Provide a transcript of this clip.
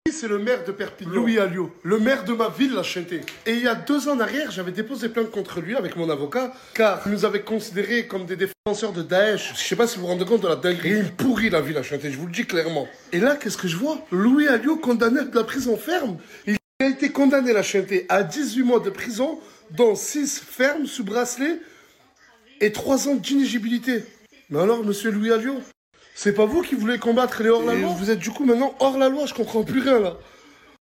C'est le maire de Perpignan, Louis Alliot, le maire de ma ville, la Chanté. Et il y a 2 ans en arrière, j'avais déposé plainte contre lui avec mon avocat, car il nous avait considérés comme des défenseurs de Daesh. Je sais pas si vous vous rendez compte de la dinguerie. Il pourrit la ville, la Chanté, je vous le dis clairement. Et là, qu'est-ce que je vois? Louis Alliot condamné à de la prison ferme. Il a été condamné, la Chanté, à 18 mois de prison, dont 6 fermes sous bracelet et 3 ans d'inéligibilité. Mais alors, monsieur Louis Alliot, c'est pas vous qui voulez combattre les hors-la-loi? Vous êtes du coup maintenant hors-la-loi, je comprends plus rien là.